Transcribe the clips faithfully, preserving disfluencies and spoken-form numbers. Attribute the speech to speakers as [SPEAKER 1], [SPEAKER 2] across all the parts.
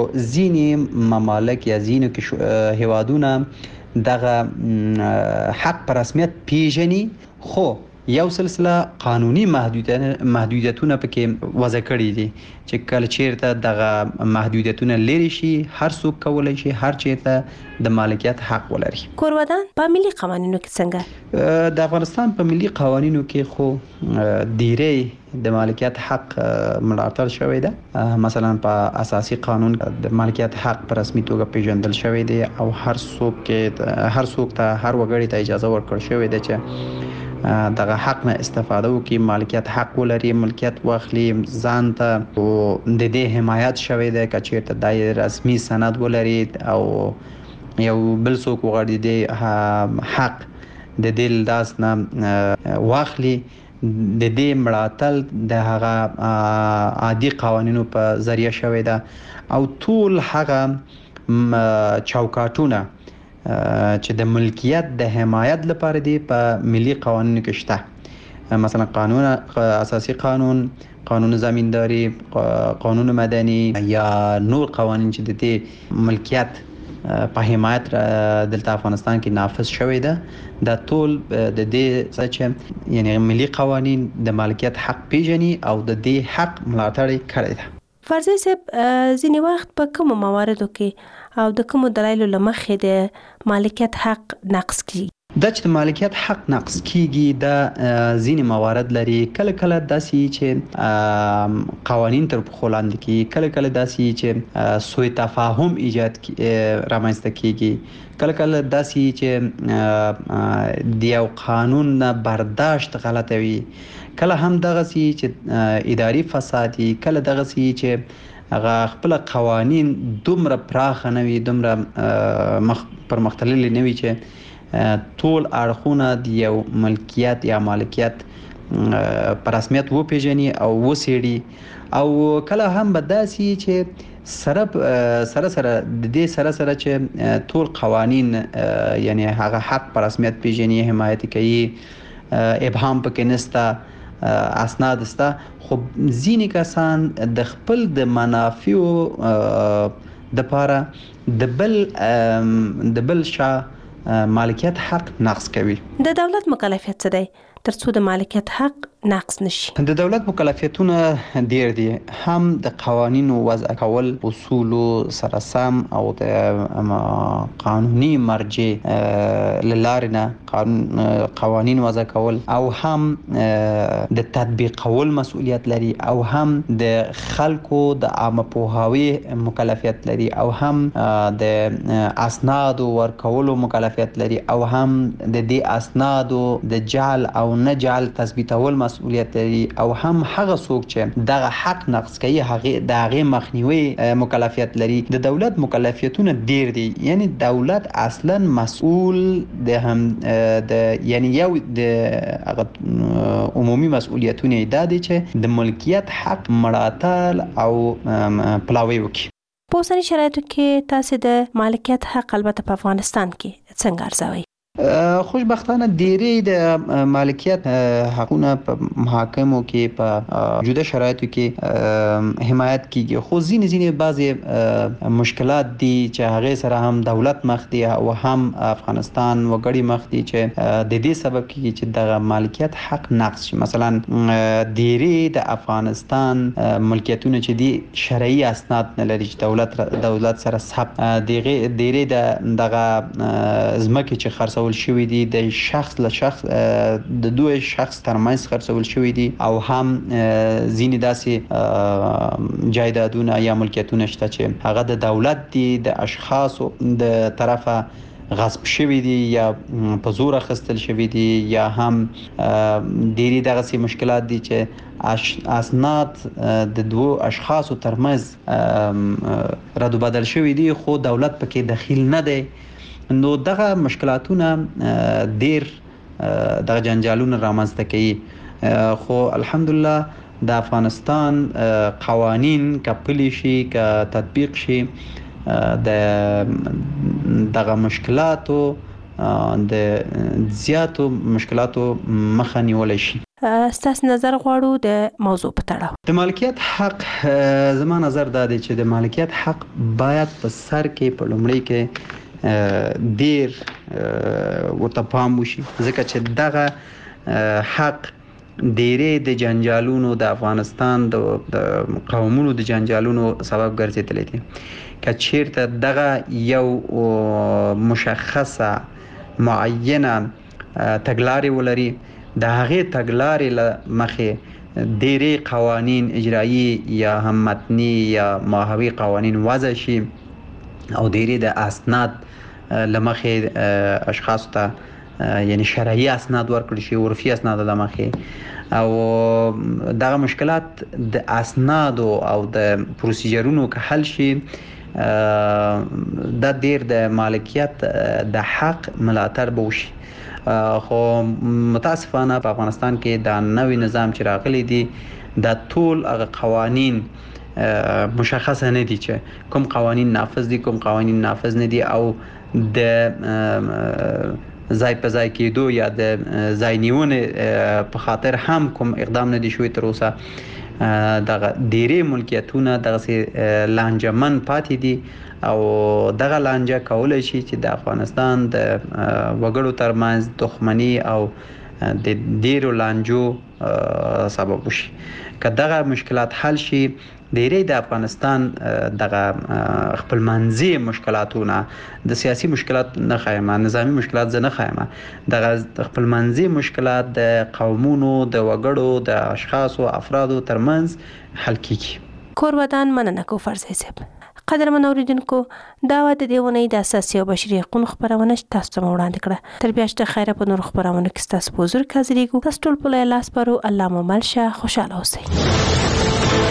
[SPEAKER 1] ځینې ممالک یا ځینې هیوادونه دغه حق په رسمیت پیژني، خو یو سلسله قانوني محدودیتونه محدودیتونه پکې وضع کړي دي چې کله چیرته دغه محدودیتونه لري شي، هر څوک کولای شي هر چیرته د مالکیت حق ولري.
[SPEAKER 2] کورودان په ملي قوانینو کې څنګه؟
[SPEAKER 1] د افغانستان په ملي قوانینو کې خو ډیری د مالکیت حق ملاتړ شوی ده. مثلا په اساسي قانون د مالکیت حق په رسمي توګه پیژندل شوی دی او هر څوک کې هر څوک ته هر وګړي ته اجازه ورکړل شوې ده چې دغه حق نه استفاده وکړي، مالکیت حق ولري، ملکیت واخلي، ځان ته او د دې حمایت شوی دی که چیرته د رسمي سند ولري او یو بل څوک وغواړي د حق د دې له لاس نه واخلي، د دې ملاتړ د هغه عادي قوانینو په ذریعه شوی ده او ټول هغه چوکاټونه چې د ملکیت د حمایت لپاره دی په ملي قوانینو کې شته. مثلا قانون اساسي قانون، قانون زمینداری، قانون مدني یا نور قوانین چې د دې ملکیت په حمایت دلته افغانستان کې نافذ شوی ده، دا ټول د دې چې یعنی ملي قوانین د مالکیت حق پیژني او د دې حق ملاتړ کړی ده.
[SPEAKER 2] فرضي صاحب، ځینې وخت په کومو مواردو کې او د کومو دلایلو له مخې د مالکیت حق نقض کیږي؟
[SPEAKER 1] دا چې د مالکیت حق نقض کیږي دا ځینې موارد لري. کله کله داسې چې قوانین تر پښو لاندې کیږي، کله کله داسې چې سوء تفاهم ایجاد رامنځته کیږي، کله کله داسې چې د یو قانون نه برداشت غلطه وي، کله هم دغسې چې اداري فساد وي، کله دغسې چې هغه خپل قوانین دومره پراخه نه وي، دومره مخ پرمختللي نه وي چې ټول اړخونه د یو ملکیت یا مالکیت په رسمیت وپیژني او وڅېړي، او کله هم به داسې چې سره سره سره د دې سره سره چې ټول قوانین یعنی هغه حق په رسمیت پیژني، حمایت کوي، ابهام پکې نشته، اسناد سته، خو ځینې کسان د خپل د منافعو د پاره د بل د بل شا مالکیت حق نقض کوي.
[SPEAKER 2] د دولت مکلفیت څه دی ترڅو د مالکیت حق نقض نشي؟
[SPEAKER 1] د دولت مکلفیتونه ډیر دي، هم د قوانینو وضع کول، اصول سره سم او د قانوني مرجع لارې نه قوانین وضع کول، او هم د تطبیقول مسؤلیت لري، او هم د خلکو د عامه پوهاوی مکلفیت لري، او هم د اسناد ورکولو مکلفیت لري، او هم د دې اسناد د جعل او نه جعل تثبیتول مسؤلیت لري، او هم هغه څوک چې دغه حق نقض کوي هغه د هغه مخنیوي مکلفیت لري. د دولت مکلفیتونه ډیر دي، یعنی دولت اصلا مسؤول د هم د یعنی یو د هغه عمومي مسؤلیتونه دا دي چې د ملکیت حق ملاتړ او پلاوی وکړي.
[SPEAKER 2] په اوسني شرایطو کې تاسو د مالکیت حق البته په افغانستان کې څنګه ارزوئ؟
[SPEAKER 1] خوشبختانه ډیری د مالکیت حقونه په محاکمو کې په جدا شرایطو کې حمایت کیږي، خو ځینې ځینې بعضې مشکلات دي چې هغه سره هم دولت مخ دی او هم افغانستان وګړي مخ دي چې د دې سبب کیږي چې د مالکیت حق نقض شي. مثلا ډیری د افغانستان ملکیتونه چې دي شرعي اسناد نه لري چې دولت دولت سره ثبت دغه ډیری د دغه ځمکې چې خرڅ شوی دي د شخص له شخص د دوه شخص ترمنځ خرڅول شوی دي، او هم ځینې داسې جایدادونه یا ملکیتونه شته چې هغه د دولت دي د اشخاصو د طرفه غصب شوی دي یا په زور اخیستل شوی دي، یا هم ډیری دغه مشکلات دي چې اسناد د دوه اشخاصو ترمنځ رد و بدل شوی دي خو دولت پکې دخیل نه دی. نو دغه مشکلاتونه ډیر دغه جنجالونه رامنځته کوي، خو الحمدلله د افغانستان قوانین که پلي شي که تطبیق شي د دغه مشکلاتو د زیاتو مشکلاتو مخه نیولی شي.
[SPEAKER 2] ستاسو نظر غواړو د موضوع په تړاو.
[SPEAKER 1] د مالکیت حق زما نظر دا دی چې د مالکیت حق باید په سر کې په لومړي کې ډیر ورته پام وشي، ځکه چې دغه حق ډیرې د جنجالونو د افغانستان د قومونو د جنجالونو سبب ګرځېدلی دي. که چیرته دغه یو مشخصه معینه تګلارې ولري، د هغې تګلارې له مخې ډیرې قوانین اجرایي یا هم متني یا ماهوي قوانین وضع شي او ډیرې د اسناد له مخې اشخاصو ته یعنی شرعي اسناد ورکړل شي، عرفي اسناد له مخې، او دغه مشکلات د اسنادو او د پروسیجرونو که حل شي، دا ډیر د مالکیت د حق ملاتړ به وشي. خو متاسفانه په افغانستان کې دا نوې نظام چې راغلی دی دا ټول هغه قوانین مشخصه نه دي چې کوم قوانین نافذ دي کوم قوانین نافذ نه دي، او د ځای په ځای کېدو یا د ځای نیونې په خاطر هم کوم اقدام نه دي شوی تر اوسه. دغه ډیرې ملکیتونه دغسې لانجمن پاتې دي او دغه لانجه کولی شي چې د افغانستان د وګړو ترمنځ دښمني او د ډیرو لانجو سبب وشي. که دغه مشکلات حل شي، ډیرې د افغانستان دغه خپلمنځي مشکلاتونه، د سیاسي مشکلات نه خایم، نظامی مشکلات زه نه خایم، دغه خپلمنځي مشکلات د قومونو د وګړو د اشخاصو افرادو ترمنځ حل کیږي.
[SPEAKER 2] کور ودان مننه کو فرزي صاحب. قدرمن اوریدونکو، دا و د دې ونې د اساسي او بشري حقوقو خبرونه تاسو ته وړاندې کړه. تر بیا شته خیره په نور خبرونه کې تاسو په حضور کې حاضرېږو. تاسو ټول په لاس پرو الله مو ملشه، خوشاله اوسئ.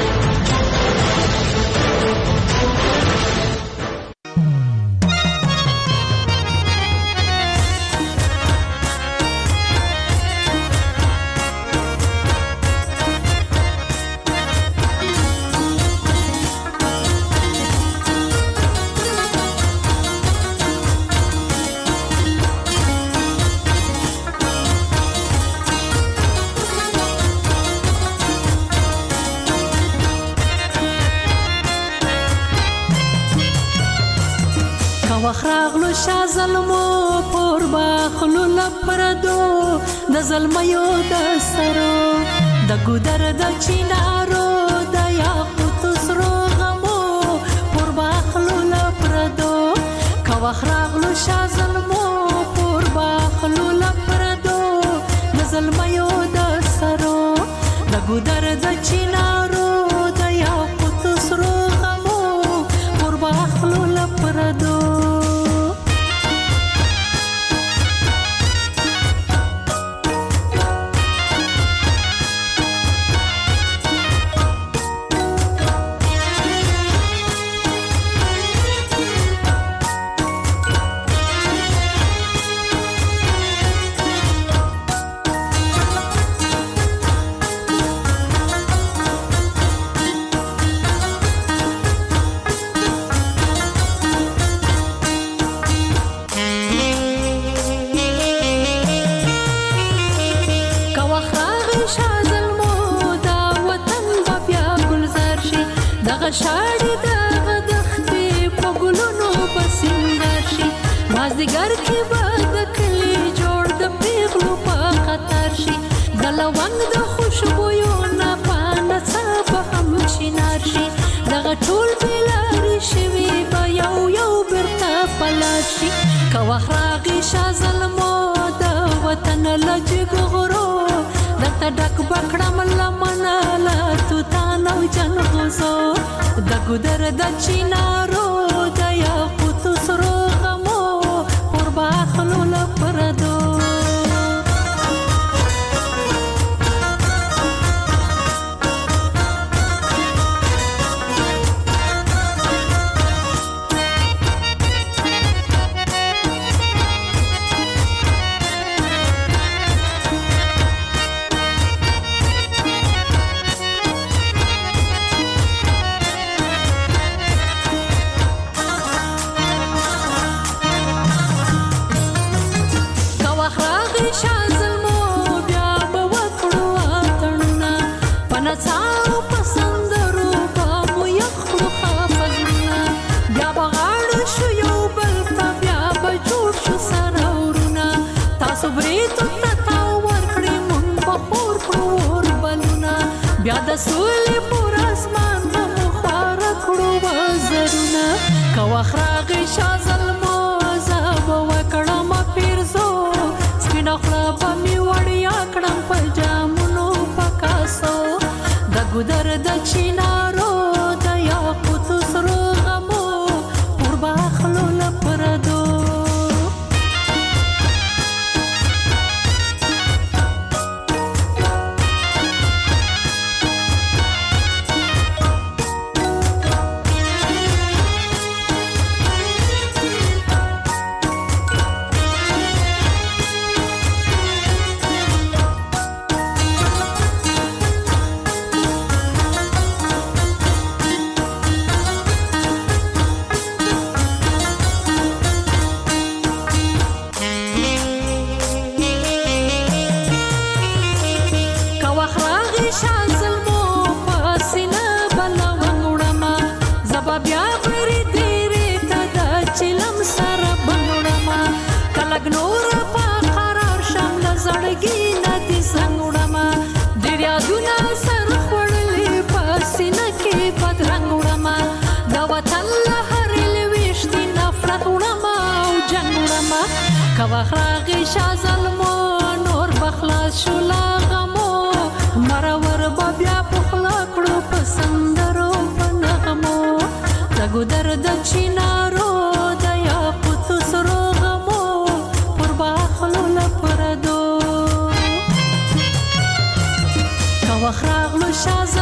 [SPEAKER 3] وخراغلو شا ظلمو پور باخلو لپردو د ظلمیو د سرو د ګودر د چینارو د یاقوت سرو غمو پور باخلو لپردو کا وخراغلو شا ظلمو پور باخلو لپردو د ظلمیو د سرو د ګودر د چینارو د یاقوت سرو غمو پور باخلو لپردو. شاړې دغه دښتې په ګلونو به سینګار شي، مازدیګر کې به د کلي جوړ د پیغلو په خطر شي، د لونګ د خوشبویو نه په نڅا به هم چینار شي، دغه ټول بېلارې شوي به یو یو بیرته په لار شي. که وخت راغی شاه ظلمو د وطن له جګ غرو درته ډک به کړم لمنه له توتان او جنغوزو د ګودر د چینارو د یاقوتو سرو غمو پور باخلو لپردو. سولې پر اسمان غم خوار کړو وزرونه که وخت راغی شاه زلمو زه به وکړم پیرزو سپینه خوله به مې وړیا کړم په جامونو په کاسو د ګودر د چینارو د یاقوتو سرو غمو پر باخلو له پردو وخراغي شاه زلمو نور بخلاص شو لا غمو مرور بیا پخلا کړو پسندرو پنغمو دغه درد چینارو د یاقوت سرو غمو پر باخلو لپردو کا وخراغلو شاه